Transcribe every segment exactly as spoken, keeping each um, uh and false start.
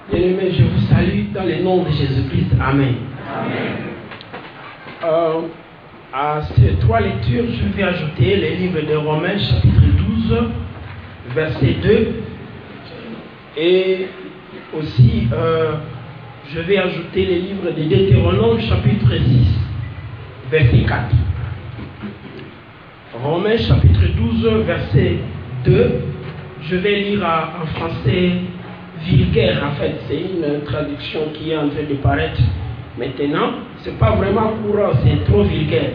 Bien-aimés, je vous salue dans le nom de Jésus-Christ. Amen. Amen. Euh, à ces trois lectures, je vais ajouter les livres de Romains, chapitre douze, verset deux. Et aussi, euh, je vais ajouter les livres de Deutéronome, chapitre six, verset quatre. Romains, chapitre douze, verset deux. Je vais lire en français vulgaire, en fait. C'est une traduction qui est en train de paraître maintenant. Ce n'est pas vraiment courant, c'est trop vulgaire.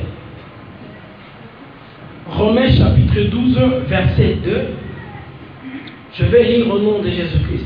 Romains, chapitre douze, verset deux. Je vais lire au nom de Jésus-Christ.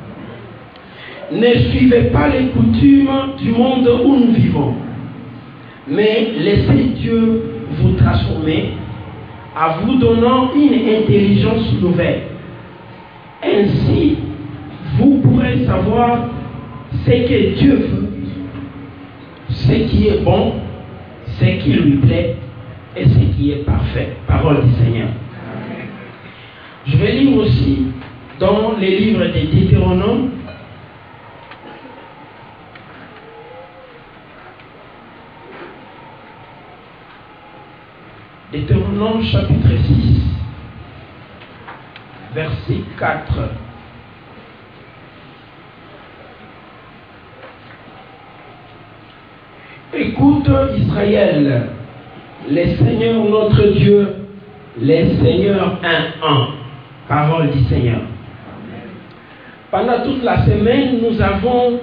Ne suivez pas les coutumes du monde où nous vivons, mais laissez Dieu vous transformer en vous donnant une intelligence nouvelle. Ainsi, vous pourrez savoir ce que Dieu veut, ce qui est bon, ce qui lui plaît et ce qui est parfait. Parole du Seigneur. Je vais lire aussi dans les livres de Deutéronome, Deutéronome chapitre six, verset quatre. Écoute Israël, le Seigneur notre Dieu, le Seigneur un un. Parole du Seigneur. Pendant toute la semaine, nous avons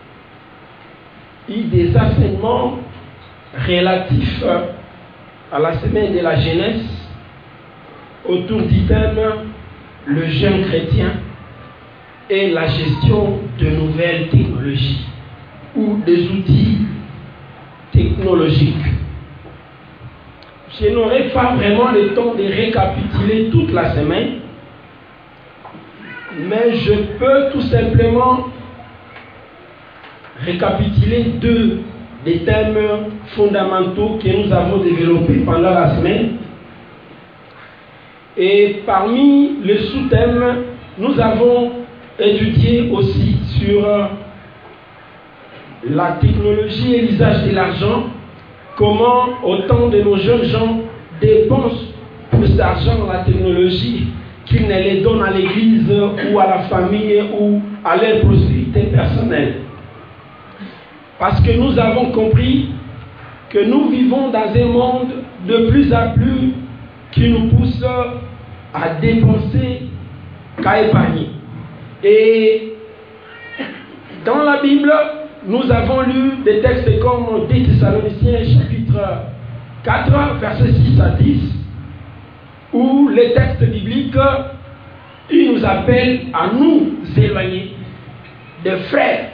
eu des enseignements relatifs à la semaine de la jeunesse autour du thème le jeune chrétien et la gestion de nouvelles technologies ou des outils technologiques. Je n'aurai pas vraiment le temps de récapituler toute la semaine, mais je peux tout simplement récapituler deux des thèmes fondamentaux que nous avons développés pendant la semaine. Et parmi les sous-thèmes, nous avons étudié aussi sur la technologie et l'usage de l'argent, comment autant de nos jeunes gens dépensent plus d'argent dans la technologie qu'ils ne les donnent à l'église ou à la famille ou à leur prospérité personnelle. Parce que nous avons compris que nous vivons dans un monde de plus en plus qui nous pousse à dépenser qu'à épargner. Et dans la Bible, nous avons lu des textes comme deux Thessaloniciens chapitre quatre, versets six à dix, où les textes bibliques, ils nous appellent à nous éloigner des frères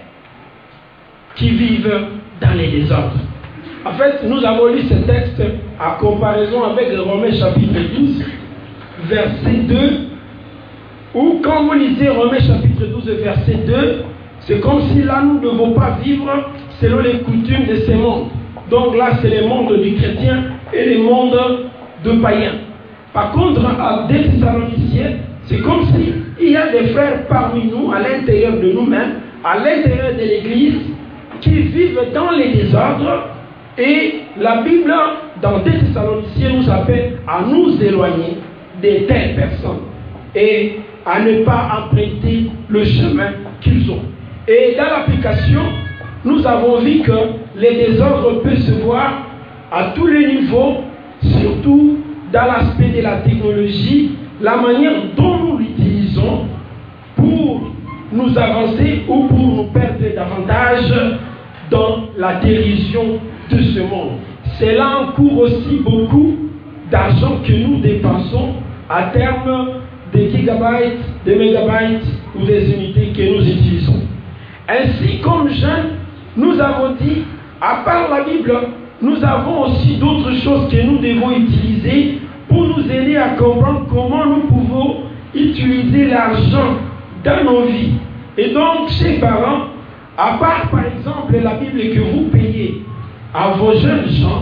qui vivent dans les désordres. En fait, nous avons lu ce texte en comparaison avec Romains chapitre douze, verset deux, où quand vous lisez Romains chapitre douze, verset deux, c'est comme si là nous ne devons pas vivre selon les coutumes de ce monde. Donc là, c'est le monde du chrétien et le monde de païen. Par contre, à deux Thessaloniciens, c'est comme s'il y a des frères parmi nous, à l'intérieur de nous-mêmes, à l'intérieur de l'Église, qui vivent dans les désordres, et la Bible, dans deux Thessaloniciens, nous appelle à nous éloigner de telles personnes et à ne pas emprunter le chemin qu'ils ont. Et dans l'application, nous avons vu que les désordres peuvent se voir à tous les niveaux, surtout dans l'aspect de la technologie, la manière dont nous l'utilisons pour nous avancer ou pour nous perdre davantage dans la dérision de ce monde. Cela encourt aussi beaucoup d'argent que nous dépensons à terme des gigabytes, des mégabytes ou des unités que nous utilisons. Ainsi, comme jeunes, nous avons dit, à part la Bible, nous avons aussi d'autres choses que nous devons utiliser pour nous aider à comprendre comment nous pouvons utiliser l'argent dans nos vies. Et donc, chers parents, à part par exemple la Bible que vous payez à vos jeunes gens,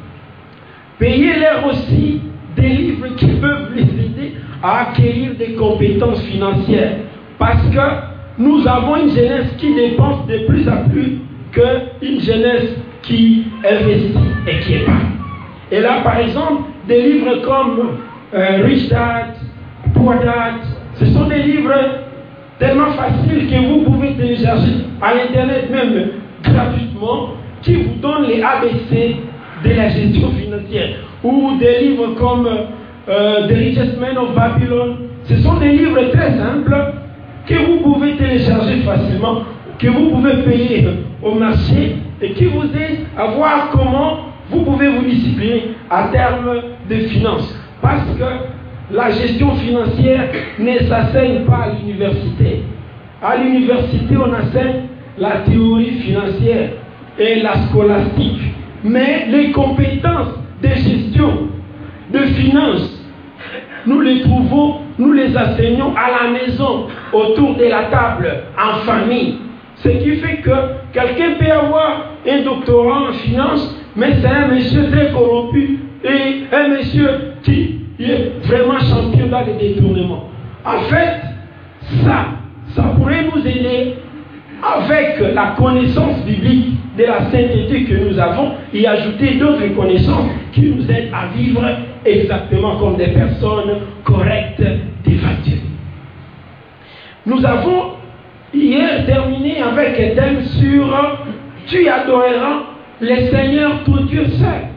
payez-leur aussi des livres qui peuvent les aider à acquérir des compétences financières. Parce que nous avons une jeunesse qui dépense de plus en plus qu'une jeunesse qui investit et qui épargne. Et là, par exemple, des livres comme euh, Rich Dad, Poor Dad, ce sont des livres tellement faciles que vous pouvez télécharger à l'internet même gratuitement, qui vous donnent les A B C de la gestion financière. Ou des livres comme euh, The Richest Man of Babylon. Ce sont des livres très simples que vous pouvez télécharger facilement, que vous pouvez payer au marché et qui vous aident à voir comment vous pouvez vous discipliner en termes de finances. Parce que la gestion financière ne s'enseigne pas à l'université. À l'université, on enseigne la théorie financière et la scolastique. Mais les compétences de gestion, de finances, nous les trouvons, nous les enseignons à la maison, autour de la table, en famille. Ce qui fait que quelqu'un peut avoir un doctorat en finance, mais c'est un monsieur très corrompu et un monsieur qui est vraiment champion dans les détournements. En fait, ça, ça pourrait nous aider avec la connaissance biblique de la sainteté que nous avons et ajouter d'autres connaissances qui nous aident à vivre exactement comme des personnes correctes devant Dieu. Nous avons hier terminé avec un thème sur « Tu adoreras le Seigneur ton Dieu seul ».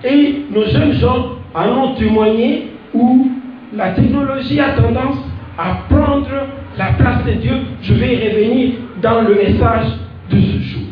Et nos jeunes gens en ont témoigné où la technologie a tendance à prendre la place de Dieu. Je vais y revenir dans le message de ce jour.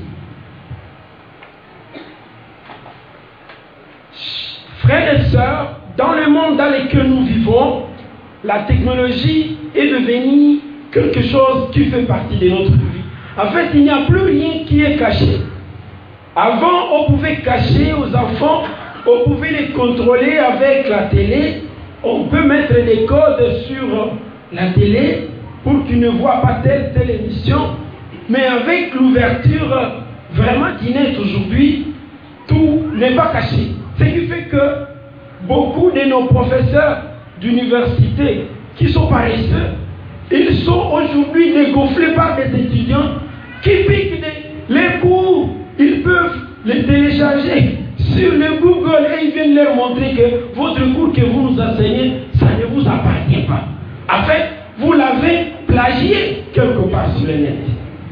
Frères et sœurs, dans le monde dans lequel nous vivons, la technologie est devenue quelque chose qui fait partie de notre vie. En fait, il n'y a plus rien qui est caché. Avant, on pouvait cacher aux enfants, on pouvait les contrôler avec la télé. On peut mettre des codes sur la télé pour qu'ils ne voient pas telle telle émission. Mais avec l'ouverture vraiment du net aujourd'hui, tout n'est pas caché. Ce qui fait que beaucoup de nos professeurs d'université qui sont paresseux, ils sont aujourd'hui dégonflés par des étudiants qui piquent des, les cours. Ils peuvent les télécharger sur le Google et ils viennent leur montrer que votre cours que vous nous enseignez, ça ne vous appartient pas. En fait, vous l'avez plagié quelque part sur le net.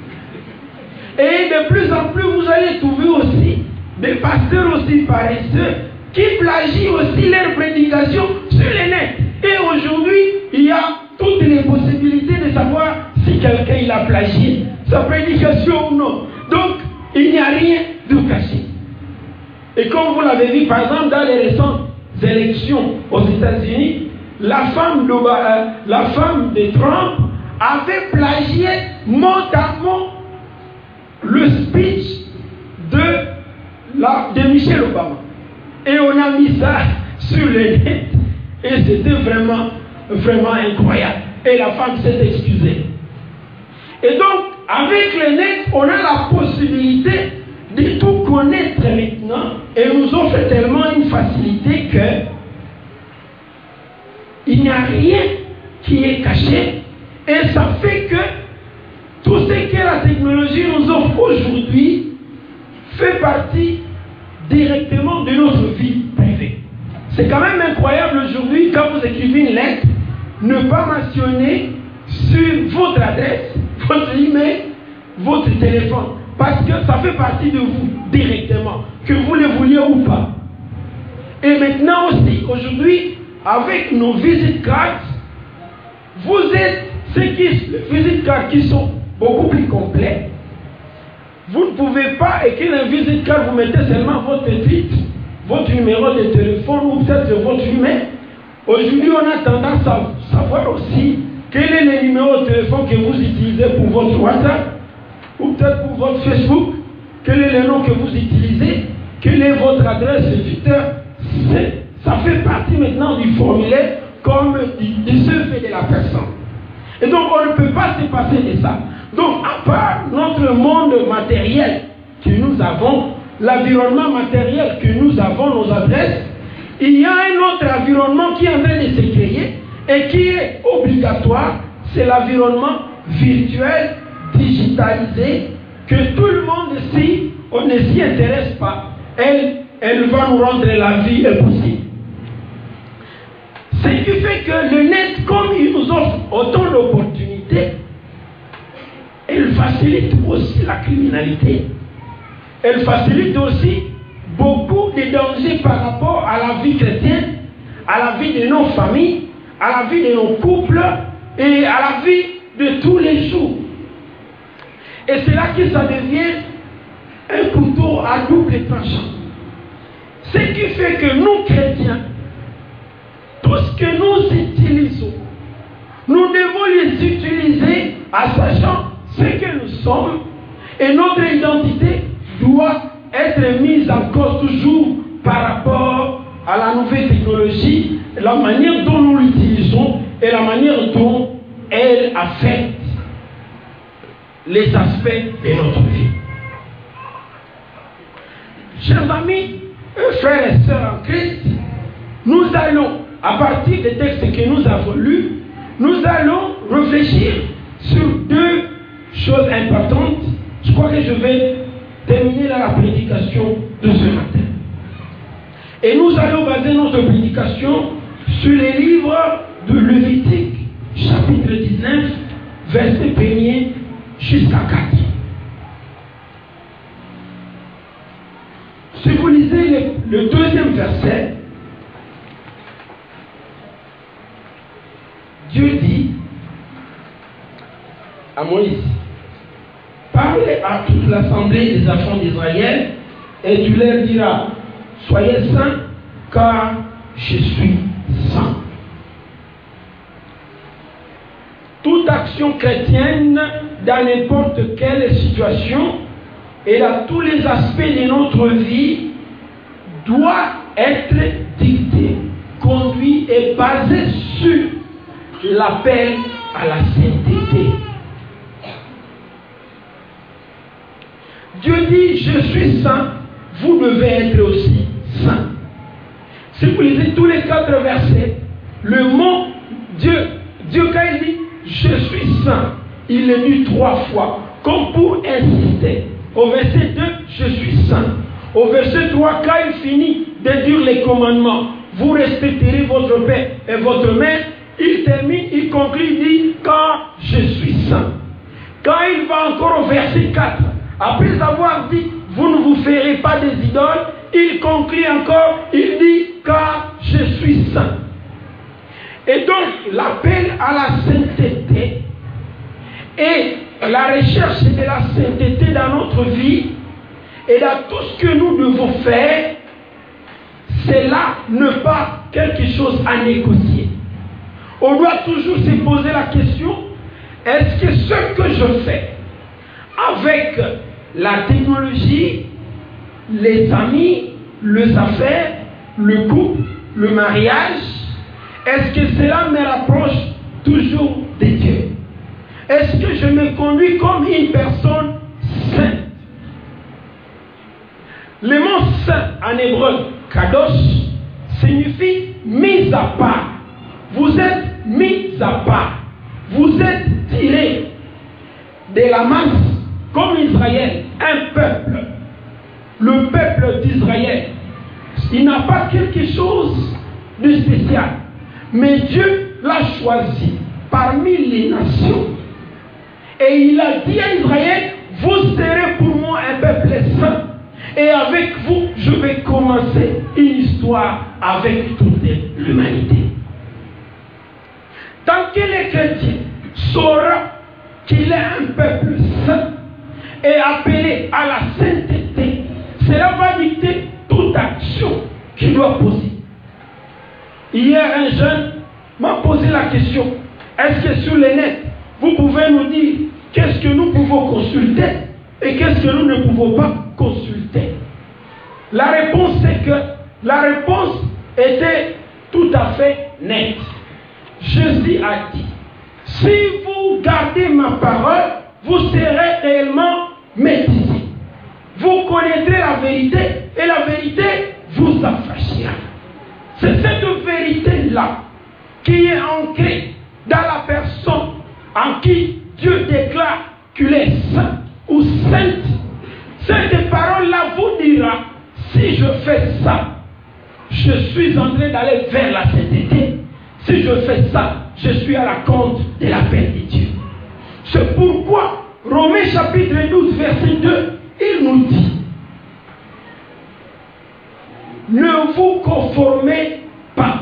Et de plus en plus, vous allez trouver aussi des pasteurs aussi paresseux qui plagient aussi leurs prédications sur le net. Et aujourd'hui, il y a toutes les possibilités de savoir si quelqu'un il a plagié sa prédication ou non. Donc, il n'y a rien de caché. Et comme vous l'avez vu, par exemple, dans les récentes élections aux États-Unis, la femme de, euh, la femme de Trump avait plagié mot à mot le speech de, la, de Michelle Obama. Et on a mis ça sur le net. Et c'était vraiment, vraiment incroyable. Et la femme s'est excusée. Et donc, avec le net, on a la possibilité de tout connaître maintenant. Et nous offre tellement une facilité que il n'y a rien qui est caché. Et ça fait que tout ce que la technologie nous offre aujourd'hui fait partie directement de notre vie privée. C'est quand même incroyable aujourd'hui, quand vous écrivez une lettre, ne pas mentionner sur votre adresse, votre email, votre téléphone. Parce que ça fait partie de vous directement, que vous le vouliez ou pas. Et maintenant aussi, aujourd'hui, avec nos visite cards, vous êtes ceux qui, les visite cards qui sont beaucoup plus complets. Vous ne pouvez pas écrire un visite card, vous mettez seulement votre titre, votre numéro de téléphone ou peut-être votre email. Aujourd'hui, on a tendance à savoir aussi quel est le numéro de téléphone que vous utilisez pour votre WhatsApp ou peut-être pour votre Facebook, quel est le nom que vous utilisez, quelle est votre adresse de Twitter. Ça fait partie maintenant du formulaire comme du, du survey de la personne. Et donc, on ne peut pas se passer de ça. Donc, à part notre monde matériel que nous avons, l'environnement matériel que nous avons, nos adresses, il y a un autre environnement qui est en train de se créer et qui est obligatoire, c'est l'environnement virtuelle, digitalisée, que tout le monde ici, on ne s'y intéresse pas. Elle, elle va nous rendre la vie impossible. Ce qui fait que le net, comme il nous offre autant d'opportunités, elle facilite aussi la criminalité. Elle facilite aussi beaucoup de dangers par rapport à la vie chrétienne, à la vie de nos familles, à la vie de nos couples et à la vie de tous les jours. Et c'est là que ça devient un couteau à double tranchant. Ce qui fait que nous, chrétiens, tout ce que nous utilisons, nous devons les utiliser en sachant ce que nous sommes, et notre identité doit être mise en cause toujours par rapport à la nouvelle technologie, la manière dont nous l'utilisons et la manière dont elle affecte les aspects de notre vie. Chers amis, frères et sœurs en Christ, nous allons, à partir des textes que nous avons lus, nous allons réfléchir sur deux choses importantes. Je crois que je vais terminer la prédication de ce matin. Et nous allons baser notre prédication sur les livres de Lévitique, chapitre dix-neuf, verset premier jusqu'à quatre. Si vous lisez le, le deuxième verset, Dieu dit à Moïse, parlez à toute l'assemblée des enfants d'Israël et tu leur diras, soyez saints car je suis saint. Toute action chrétienne dans n'importe quelle situation et dans tous les aspects de notre vie doit être dictée, conduite et basée sur l'appel à la sainteté. Dieu dit, je suis saint, vous devez être aussi saint. Si vous lisez tous les quatre versets, le mot Dieu, Dieu quand il dit, je suis saint, il le dit trois fois, comme pour insister. Au verset deux, je suis saint. Au verset trois, quand il finit de dire les commandements, vous respecterez votre père et votre mère, il termine, il conclut, il dit, car je suis saint. Quand il va encore au verset quatre, après avoir dit, vous ne vous ferez pas des idoles, il conclut encore, il dit, car je suis saint. Et donc, l'appel à la sainteté et la recherche de la sainteté dans notre vie et dans tout ce que nous devons faire, c'est là ne pas quelque chose à négocier. On doit toujours se poser la question, est-ce que ce que je fais avec la technologie, les amis, les affaires, le couple, le mariage, est-ce que cela me rapproche toujours de Dieu? Est-ce que je me conduis comme une personne sainte? Le mot saint en hébreu, kadosh, signifie mis à part. Vous êtes mis à part. Vous êtes tiré de la masse, comme Israël, un peuple. Le peuple d'Israël, il n'a pas quelque chose de spécial. Mais Dieu l'a choisi parmi les nations. Et il a dit à Israël, vous serez pour moi un peuple saint. Et avec vous, je vais commencer une histoire avec toute l'humanité. Tant que les chrétiens sauront qu'il est un peuple saint et appelé à la sainteté, cela va dicter toute action qu'il doit poser. Hier, un jeune m'a posé la question, est-ce que sur le net, vous pouvez nous dire qu'est-ce que nous pouvons consulter et qu'est-ce que nous ne pouvons pas consulter? La réponse, c'est que la réponse était tout à fait nette. Jésus a dit, si vous gardez ma parole, vous serez réellement mes disciples. Vous connaîtrez la vérité et la vérité vous affranchira. C'est cette vérité-là qui est ancrée dans la personne en qui Dieu déclare qu'il est saint ou sainte, cette parole-là vous dira, si je fais ça, je suis en train d'aller vers la sainteté. Si je fais ça, je suis à la compte de la paix de Dieu. C'est pourquoi, Romains chapitre douze, verset deux, il nous dit, ne vous conformez pas.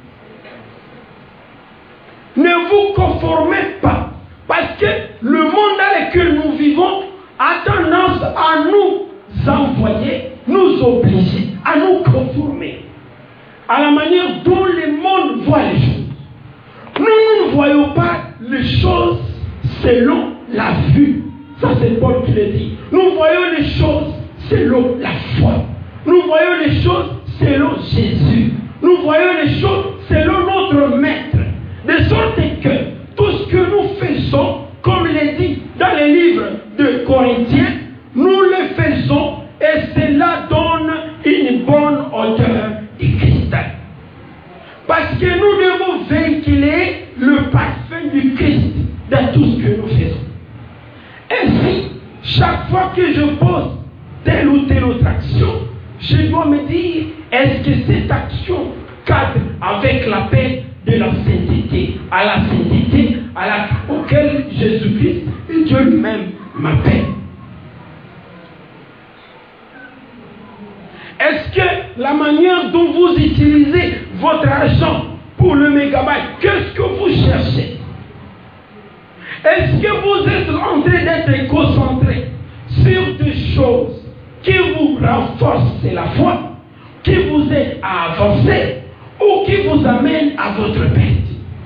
Ne vous conformez pas. Parce que le monde dans lequel nous vivons a tendance à nous envoyer, nous obliger à nous conformer à la manière dont le monde voit les choses. Nous, nous ne voyons pas les choses selon la vue. Ça, c'est Paul qui le dit. Nous voyons les choses selon la foi. Nous voyons les choses selon Jésus. Nous voyons les choses selon notre maître. De sorte que tout ce que nous faisons, comme il est dit dans les livres de Corinthiens, nous le faisons et cela donne une bonne odeur de Christ. Parce que nous devons véhiculer le parfum du Christ dans tout ce que nous faisons. Ainsi, chaque fois que je pose telle ou telle autre action, je dois me dire, est-ce que cette action cadre avec l'appel de la sainteté, à la sainteté à la, auquel Jésus-Christ et Dieu lui-même m'appelle? Est-ce que la manière dont vous utilisez votre argent pour le mégabyte, qu'est-ce que vous cherchez? Est-ce que vous êtes en train d'être concentré sur des choses qui vous renforcent la foi, qui vous aident à avancer ou qui vous amènent à votre perte?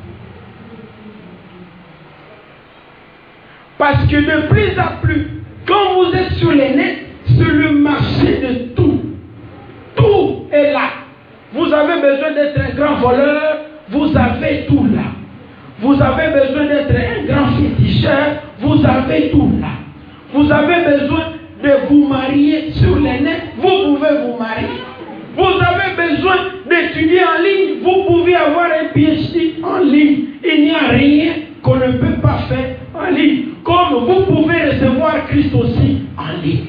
Parce que de plus en plus, quand vous êtes sur les nets, c'est le marché de tout. Tout est là. Vous avez besoin d'être un grand voleur, vous avez tout là. Vous avez besoin d'être un grand féticheur, vous avez tout là. Vous avez besoin de vous marier sur les nets, vous pouvez vous marier. Vous avez besoin d'étudier en ligne, vous pouvez avoir un P H D en ligne. Il n'y a rien qu'on ne peut pas faire en ligne. Comme vous pouvez recevoir Christ aussi en ligne.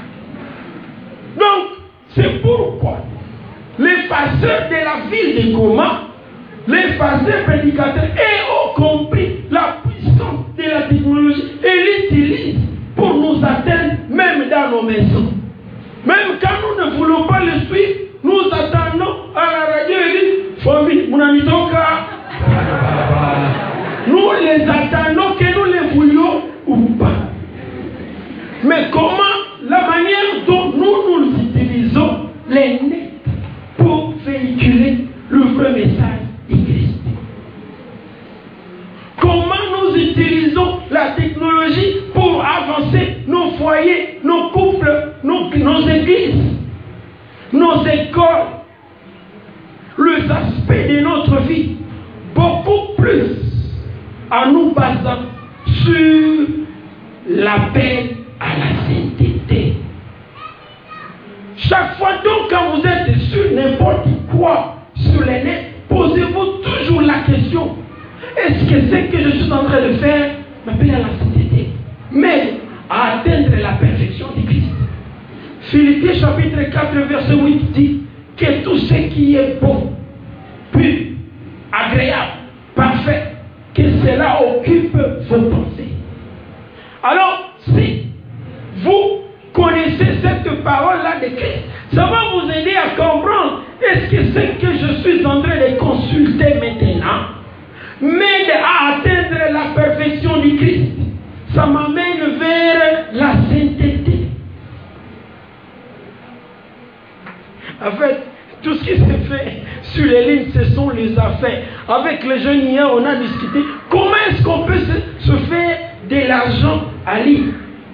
Donc, c'est pourquoi les pasteurs de la ville de Goma, les pasteurs prédicateurs, et ont compris la puissance de la technologie et l'utilisent pour nous atteindre même dans nos maisons. Même quand nous ne voulons pas le suivre, nous attendons à la radio et disent famille, mon ami Toka. Nous les attendons, que nous les voulions ou pas. Mais comment, la manière dont nous nous utilisons les nets pour véhiculer le vrai message de Christ. Comment nous utilisons la technologie pour avancer nos foyers, nos couples, nos, nos églises, nos écoles, les aspects de notre vie, beaucoup plus en nous basant sur l'appel à la sainteté. Chaque fois donc quand vous êtes sur n'importe quoi sur les nets, posez-vous toujours la question, est-ce que ce que je suis en train de faire m'appelle à la sainteté, mais à atteindre la perfection de Christ? Philippiens chapitre quatre verset huit dit que tout ce qui est bon, pur, agréable, parfait, que cela occupe vos pensées. Alors, si vous connaissez cette parole-là de Christ, ça va vous aider à comprendre, est-ce que ce que je suis en train de consulter maintenant m'aide à atteindre la perfection du Christ? Ça m'amène vers la sainteté. En fait, tout ce qui se fait sur les lignes, ce sont les affaires. Avec les jeunes hier, on a discuté comment est-ce qu'on peut se, se faire de l'argent à ligne.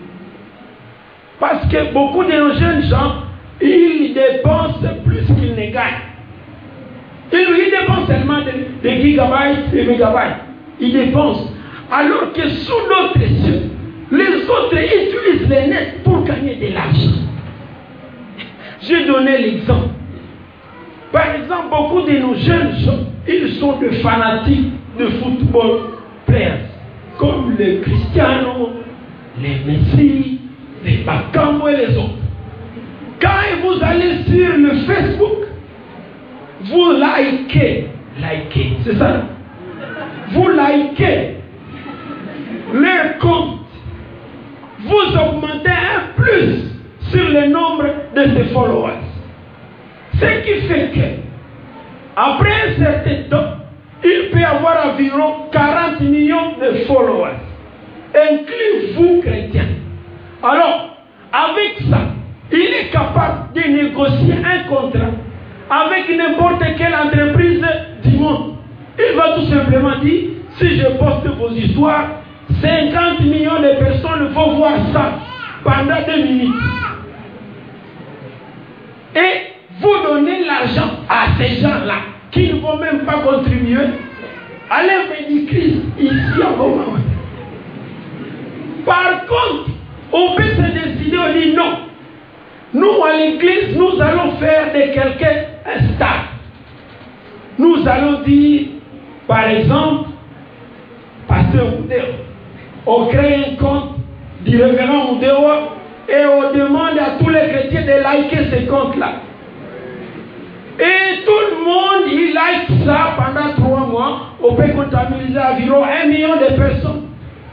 Parce que beaucoup de nos jeunes gens, ils dépensent plus qu'ils ne gagnent. Ils, ils dépensent seulement des, des gigabytes, des mégabytes. Ils dépensent. Alors que sous d'autres cieux, les autres utilisent les nets pour gagner de l'argent. J'ai donné l'exemple. Par exemple, beaucoup de nos jeunes gens, ils sont des fanatiques de football players, comme tous les Cristianos, les Messi, les Bakambo et les autres. Quand vous allez sur le Facebook, vous likez, likez, c'est ça? Vous likez leur compte, vous augmentez un plus sur le nombre de ces followers. Ce qui fait que, après un certain temps, il peut y avoir environ quarante millions de followers, inclus vous, chrétiens. Alors, avec ça, il est capable de négocier un contrat avec n'importe quelle entreprise du monde. Il va tout simplement dire, si je poste vos histoires, cinquante millions de personnes vont voir ça pendant deux minutes. Et vous donnez l'argent à ces gens-là qui ne vont même pas contribuer à l'œuvre du Christ ici à Goma. Par contre, on peut se décider, on dit non. Nous, à l'église, nous allons faire de quelqu'un un star. Nous allons dire, par exemple, Pasteur Moudéo, on crée un compte du révérend Moudéo et on demande à tous les chrétiens de liker ce compte-là. Et tout le monde, il like ça pendant trois mois, on peut comptabiliser environ un million de personnes.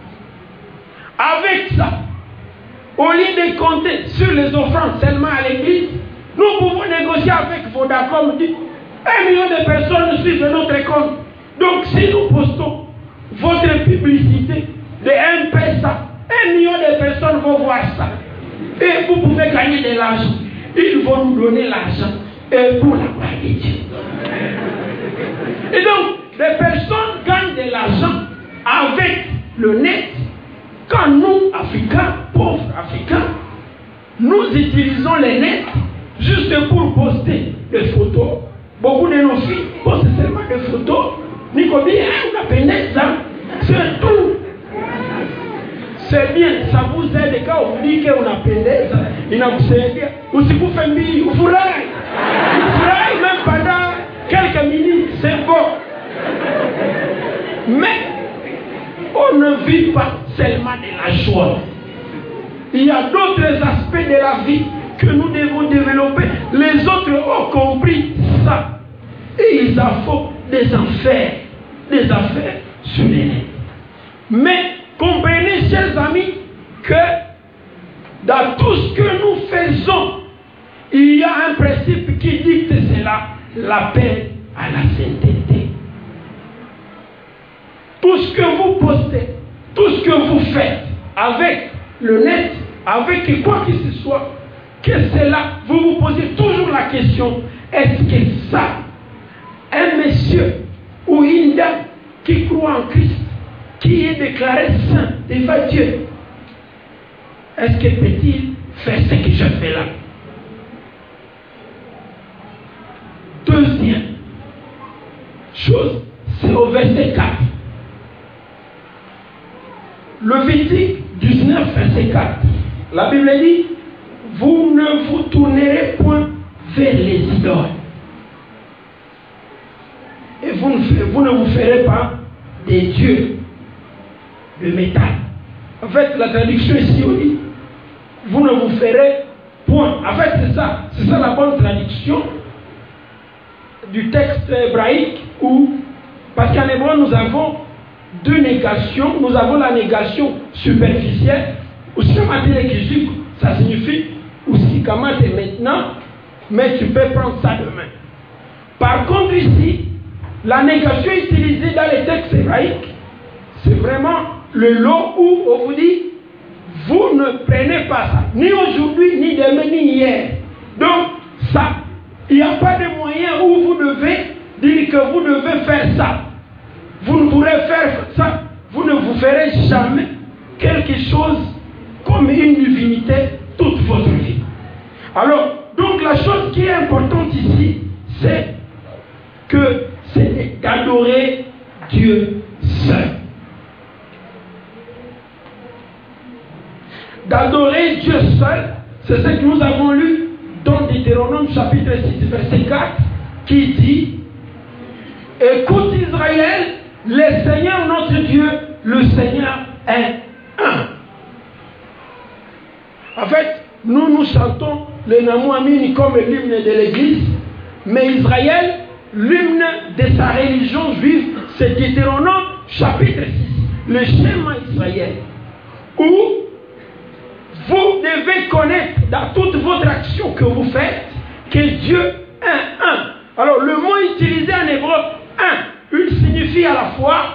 Avec ça, au lieu de compter sur les offrandes seulement à l'église, nous pouvons négocier avec Vodacom, dit, un million de personnes suivent notre compte. Donc si nous postons votre publicité de un pesa, un million de personnes vont voir ça. Et vous pouvez gagner de l'argent. Ils vont nous donner l'argent et pour la gloire de Dieu. Et donc, les personnes gagnent de l'argent avec le net. Quand nous, Africains, pauvres Africains, nous utilisons les nets juste pour poster des photos. Beaucoup de nos filles postent seulement des photos. Nicobi, on a peine ça. C'est tout. C'est bien, ça vous aide quand on dit qu'on a peine ça. Il a vous aidé. Ou si vous faites mille, vous feraillez. Vous feraillez même pendant quelques minutes, c'est bon. Mais on ne vit pas seulement de la joie. Il y a d'autres aspects de la vie que nous devons développer. Les autres ont compris ça. Et ils en font des affaires. Des affaires sur les nets. Mais comprenez, chers amis, que dans tout ce que nous faisons, il y a un principe qui dicte cela, l'appel à la sainteté. Tout ce que vous postez, tout ce que vous faites avec le net, avec quoi que ce soit, que cela, vous vous posez toujours la question, est-ce que ça, un monsieur ou une dame qui croit en Christ, qui est déclaré saint devant Dieu, est-ce que peut-il faire ce que je fais là? Deuxième chose, c'est au verset quatre. Levitique dix-neuf, verset quatre. La Bible dit, vous ne vous tournerez point vers les idoles. Et vous ne, vous ne vous ferez pas des dieux de métal. En fait, la traduction ici, on dit, vous ne vous ferez point. En fait, c'est ça. C'est ça la bonne traduction du texte hébraïque où, parce qu'en hébreu, nous avons deux négations. Nous avons la négation superficielle, ou si ça signifie, ou si comment c'est maintenant, mais tu peux prendre ça demain. Par contre, ici, la négation utilisée dans les textes hébraïques, c'est vraiment le lot où on vous dit, vous ne prenez pas ça, ni aujourd'hui, ni demain, ni hier. Donc, ça, il n'y a pas de moyen où vous devez dire que vous devez faire ça. Vous ne pourrez faire ça, vous ne vous ferez jamais quelque chose comme une divinité toute votre vie. Alors, donc la chose qui est importante ici, c'est que c'est d'adorer Dieu seul. D'adorer Dieu seul, c'est ce que nous avons lu dans Deutéronome chapitre six, verset quatre, qui dit, écoute Israël, le Seigneur notre Dieu, le Seigneur est nous chantons le Namouamini comme l'hymne de l'église, mais Israël, l'hymne de sa religion juive, c'est Deutéronome chapitre six, le schéma Israël, où vous devez connaître dans toute votre action que vous faites que Dieu est un. Alors le mot utilisé en hébreu, un, il signifie à la fois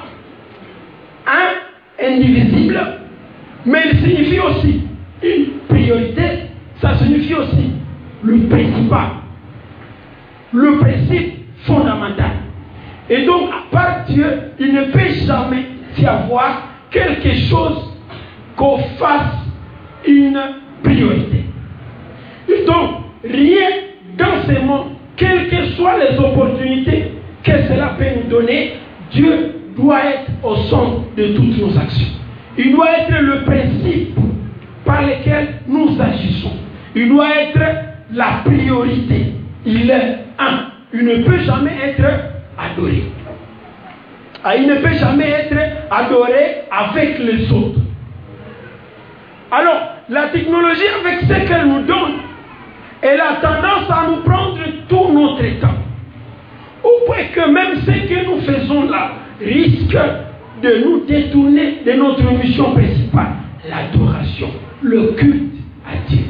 un, indivisible, mais il signifie aussi une priorité, ça signifie aussi le principal, le principe fondamental. Et donc, à part Dieu, il ne peut jamais y avoir quelque chose qu'on fasse une priorité. Et donc, rien dans ce monde, quelles que soient les opportunités que cela peut nous donner, Dieu doit être au centre de toutes nos actions. Il doit être le principe par lequel nous agissons. Il doit être la priorité. Il est un. Il ne peut jamais être adoré. Ah, il ne peut jamais être adoré avec les autres. Alors, la technologie, avec ce qu'elle nous donne, elle a tendance à nous prendre tout notre temps. Au point que même ce que nous faisons là risque de nous détourner de notre mission principale, l'adoration, le culte à Dieu.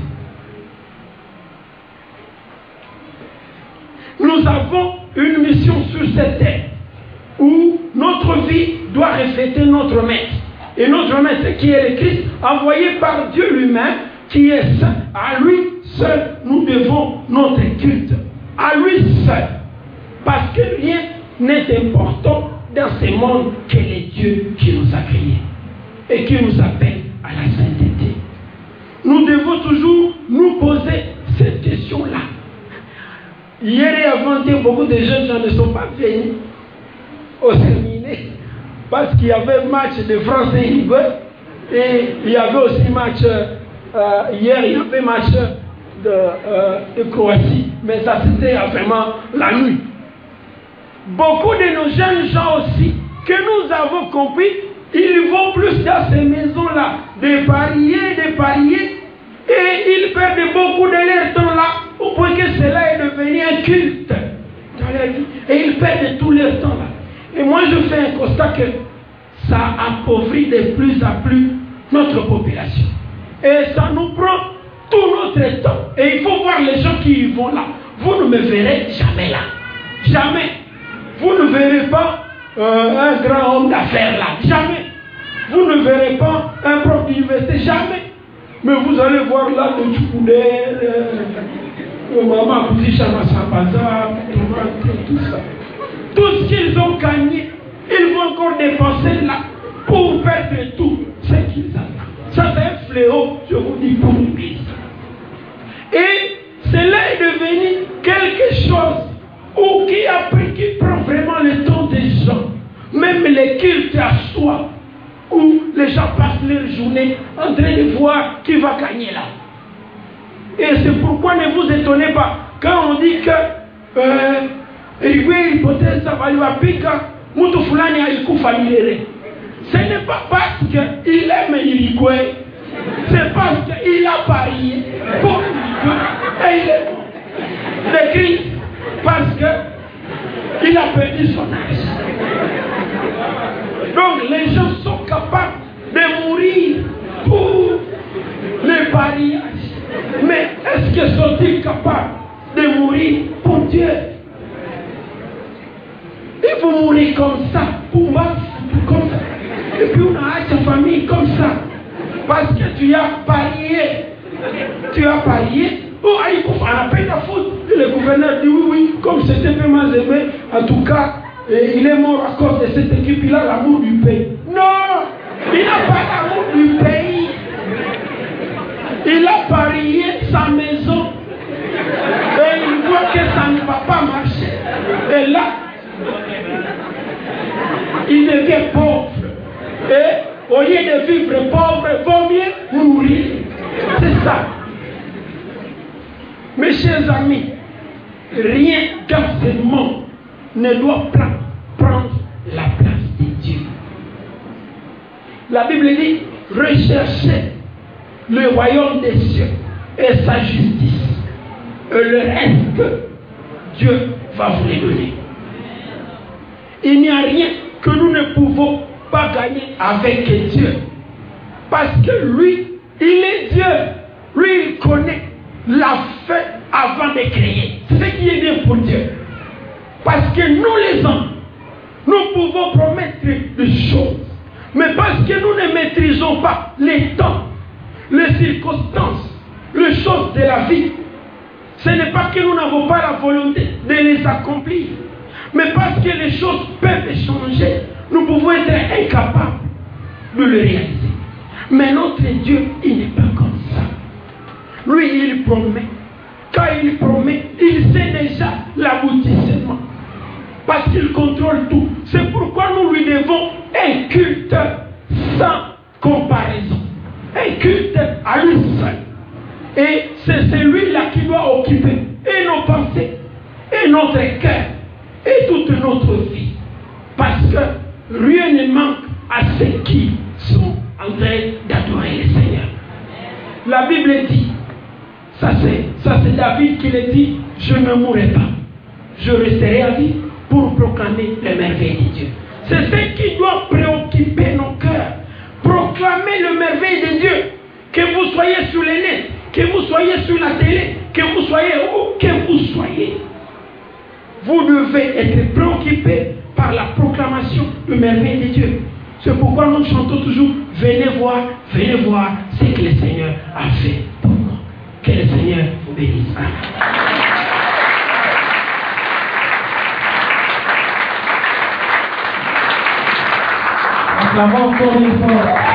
Nous avons une mission sur cette terre où notre vie doit refléter notre maître. Et notre maître qui est le Christ, envoyé par Dieu lui-même, qui est saint. À lui seul, nous devons notre culte. À lui seul. Parce que rien n'est important dans ce monde que le Dieu qui nous a créés et qui nous appelle à la sainteté. Nous devons toujours nous poser cette question-là. Hier et avant-hier, beaucoup de jeunes gens ne sont pas venus au séminaire parce qu'il y avait match de France et Uruguay et il y avait aussi match, euh, hier il y avait match de, euh, de Croatie, mais ça c'était vraiment la nuit. Beaucoup de nos jeunes gens aussi, que nous avons compris, ils vont plus dans ces maisons-là, de parier, de parier, et ils perdent beaucoup de leur temps là, au point que cela est devenu un culte dans leur vie. Et ils perdent tout leur temps là. Et moi je fais un constat que ça appauvrit de plus en plus notre population. Et ça nous prend tout notre temps. Et il faut voir les gens qui y vont là. Vous ne me verrez jamais là. Jamais. Vous ne verrez pas euh, un grand homme d'affaires là. Jamais. Vous ne verrez pas un prof d'université. Jamais. Mais vous allez voir là le Tchoukoudé, le maman Kouzi Chamasabaza, tout ça. Tout ce qu'ils ont gagné, ils vont encore dépenser là pour perdre tout ce qu'ils ont. Ça c'est un fléau, je vous dis, pour l'Église. Et cela est devenu quelque chose où qui a pris, qui prend vraiment le temps des gens. Même les cultes à soi, où les gens passent leur journée en train de voir qui va gagner là. Et c'est pourquoi ne vous étonnez pas quand on dit que euh, hypothèse ça va lui appliquer Moutou Fulani alikufa milele. Ce n'est pas parce qu'il aime Uruguay, c'est parce qu'il a parié pour Uruguay et il est mort. Le Christ, parce qu'il a perdu son âge. Donc les gens sont capables de mourir pour les pariages. Mais est-ce qu'ils sont-ils capables de mourir pour Dieu? Il faut mourir comme ça, pour moi, comme ça. Et puis on a ta famille comme ça. Parce que tu as parié. Tu as parié. Oh, on a payé la faute. Et le gouverneur dit oui, oui, comme c'était vraiment aimé, en tout cas, et il est mort à cause de cette équipe, il a l'amour du pays. Non, il n'a pas l'amour du pays. Il a parié sa maison. Et il voit que ça ne va pas marcher. Et là, il devient pauvre. Et au lieu de vivre pauvre, il vaut mieux mourir. C'est ça. Mes chers amis, rien dans ce monde ne doit prendre la place de Dieu. La Bible dit, recherchez le royaume des cieux et sa justice. Et le reste, Dieu va vous les donner. Il n'y a rien que nous ne pouvons pas gagner avec Dieu. Parce que lui, il est Dieu. Lui, il connaît la fin avant de créer. C'est ce qui est bien pour Dieu. Parce que nous les hommes, nous pouvons promettre des choses. Mais parce que nous ne maîtrisons pas les temps, les circonstances, les choses de la vie, ce n'est pas que nous n'avons pas la volonté de les accomplir. Mais parce que les choses peuvent changer, nous pouvons être incapables de le réaliser. Mais notre Dieu, il n'est pas comme ça. Lui, il promet. Quand il promet, il sait déjà l'aboutissement. Parce qu'il contrôle tout. C'est pourquoi nous lui devons un culte sans comparaison. Un culte à lui seul. Et c'est celui-là qui doit occuper et nos pensées, et notre cœur, et toute notre vie. Parce que rien ne manque à ceux qui sont en train d'adorer le Seigneur. La Bible dit, ça c'est, ça c'est David qui le dit, je ne mourrai pas. Je resterai à vie pour proclamer les merveilles de Dieu. C'est ce qui doit préoccuper nos cœurs. Proclamer les merveilles de Dieu. Que vous soyez sur les nets, que vous soyez sur la télé, que vous soyez où que vous soyez. Vous devez être préoccupés par la proclamation de merveilles de Dieu. C'est pourquoi nous chantons toujours, venez voir, venez voir ce que le Seigneur a fait pour moi. Que le Seigneur vous bénisse. Acclamons encore une fois.